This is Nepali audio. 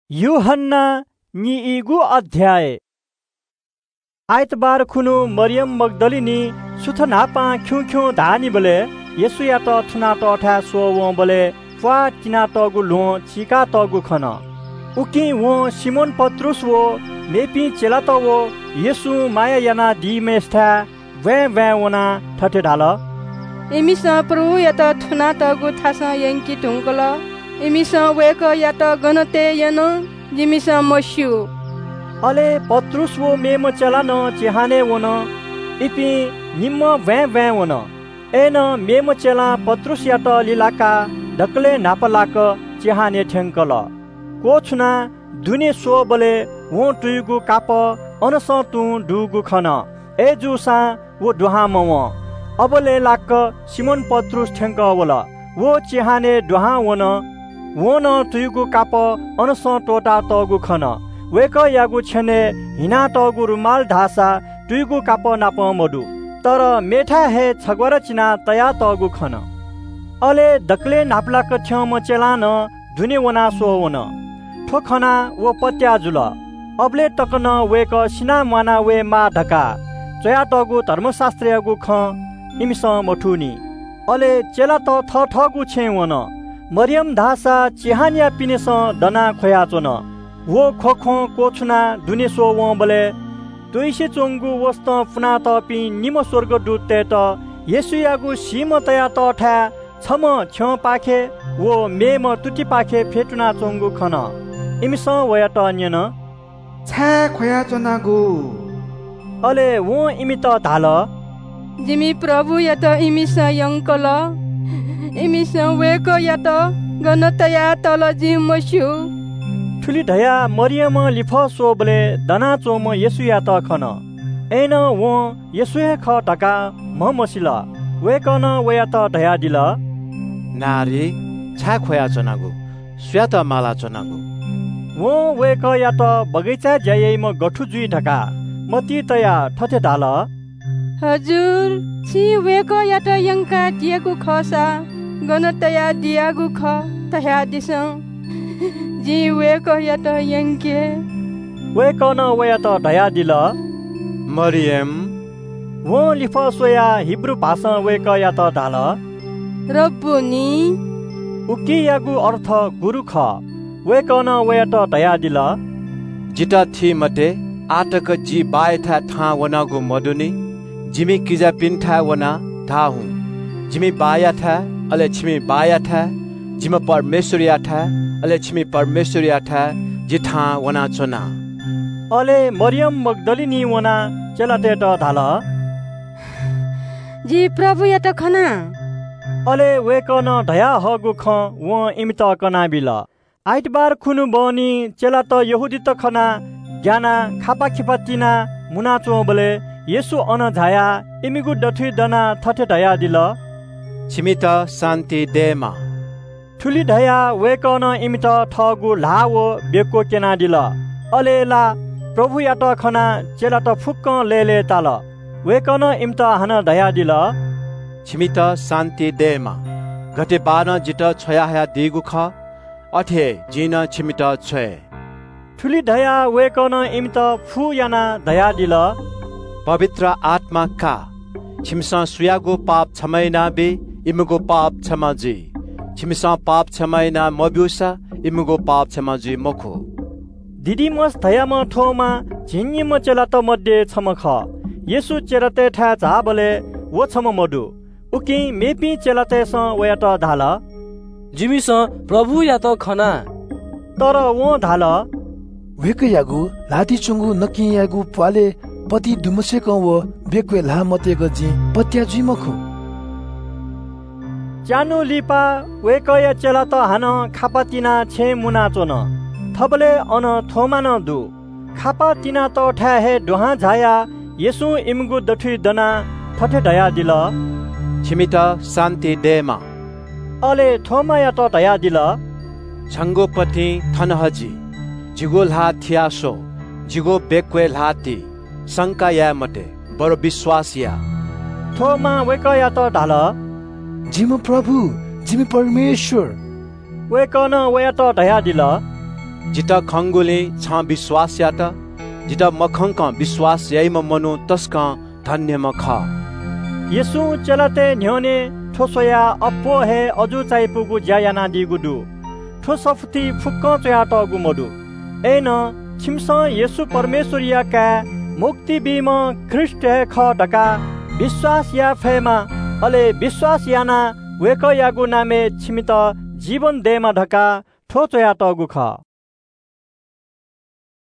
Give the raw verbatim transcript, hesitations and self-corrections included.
यूहन्ना निईगु अध्याय। आइतबार खुनु मरियम मगदलिनी सुथनापा ख्यु ख्यु धानी बले येसुया त थुना त ठा सो वो बले फा किना तगु लो चिका तगु खन उकि वो सिमोन पत्रुस वो मेपी चेला त वो येसु माया याना दिमेस्था वे वे वना ठटे ढाल एमिस प्रभु या त थुना तगु थासा यंकी टुंकल एमिस वेक या त गनते यन जिमिस मस्यु अले पत्रुस वो मेम चला न चिहाने वन इपि निम्म वे वे वन एन मेम चला पत्रुस या त लिलाका ढकले नापलाक चिहाने ठेंकल कोछुना दुने सो बले वो टुगु काप अनस तु डुगु खन ए जुसा वो दुहा मव अबले लाक सिमोन पत्रुस ठेंक वला वो चिहाने दुहा वन वो न तुगु काप अनस टोटा तगु खन वेक यागु छने हिना तगु रुमाल ढासा तुगु काप नाप मडु तर मेठा हे छगवर चिना तया तगु खन अले दक्ले नापलाक छम चेलान धुने वना सो वन ठोखना वो पत्या जुल अबले तकन वेक सिना माना वे मा ढका चया तगु धर्मशास्त्रयगु ख इमिस मठुनी अले चेला त थ ठगु छे वन मरियम धासा चिहानिया पिनेस दना खोया चोन वो खोखो कोछुना दुने सो वो बले तुइसे चोंगु वस्त फुना त पि निम स्वर्ग दूते त येसुयागु सीम तया त ठा छम छ पाखे वो मेम तुति पाखे फेटुना चोंगु खन इमिस वया त न्यन छा खोया चोनागु अले वो इमि त धाल जिमी प्रभु या त इमिस यंकल इमिस वेक या त गनतया तल जिमस्यु ठुली ढया मरियम लिफ सोबले दना चोम येसुया त खन एन वो येसुया ख ढका म मसिल वेकन वया त ढया दिल नारी छा खोया चनागु स्या त माला चनागु वो वेक या त बगैचा जायै म गठु जुई ढका मती तया ठथे ढाल हजुर छि वेक या त यंका दिएको खसा गनतया दियागु ख तया दिस जी वेक या त यंके वेकन वया त ढया दिल मरियम वो लिफ सोया हिब्रू भाषा वेक या त ढाल रब्बुनी उकी यागु अर्थ गुरु ख वेकन वया त ढया दिल जिता थी मते आटक जी बायथा था वनागु मदुनी जिमी किजा पिन्था वना था हूं जिमी बाया था अले छिमी बाया था जिम परमेश्वरिया था अले छिमी परमेश्वरिया था जिथा वना चना अले मरियम मगदलिनी वना चलाते त धाल जी प्रभु या त खना अले वेकन ढया हगु ख वो इमित कना बिल आइतबार खुनु बनी चला त यहुदी त खना ज्ञाना खापा खिपातिना मुना चोबले येसु अन झाया इमिगु डथि दना थथे ढया दिल छिमित शान्ति देमा ठुली ढया वेकन इमित ठगु लावो बेको केना दिल अलेला प्रभु या त खना चेला त फुक्क लेले ताल वेकन इमित हन ढया दिल छिमित शान्ति देमा गते बान जित छया हया दिगु ख अथे जिन छिमित छय ठुली ढया वेकन इमित फु याना ढया दिल पवित्र आत्मा का छिमसा सुयागो पाप छमैना बे इमगो पाप छमाजी छिमसा पाप छमैना मब्युसा इमगो पाप छमाजी मखो दिदिमस धयाम ठोमा झिन्निम चेला त मध्ये छमख येसु चेरते ठा झाबले वो छम मडु उकि मेपी चेलाते स वया त धाल जिमिस प्रभु या त खना तर वो धाल वेक यागु लाती चुंगु नकि यागु पाले पति दुमसेक व बेक्वे ला मतेक जी पत्या जी मखु चानु लिपा वेकया चेला त हान खापातिना छे मुना चोन थबले अन थोमान दु खापातिना त ठा हे दोहा झाया येसु इमगु दठि दना ठठे ढया दिल छिमित शान्ति देमा अले थोमा या त ढया दिल छंगो पति थनहजी जिगो ला थियासो जिगो बेक्वे लाती शंका या मते बरो विश्वासिया थोमा वेकया त ढाल जिम प्रभु जिम परमेश्वर वेकन वया त ढया दिल जिता खंगुले छा विश्वास यात जिता मखंक विश्वास यही म मनु तस्का धन्य म खा येसु चलते न्योने ठोसोया अप्पो हे अजु चाहिँ पुगु ज्यायाना दिगुदु ठोसफुती फुक्क च्याट गुमदु एन छिमस येसु परमेश्वरिया का मुक्ति बीम ख्रिस्ट है ख ढका विश्वास या फेमा अले विश्वास याना वेक यागु नामे छिमित जीवन देमा ढका ठोचया तगु ख।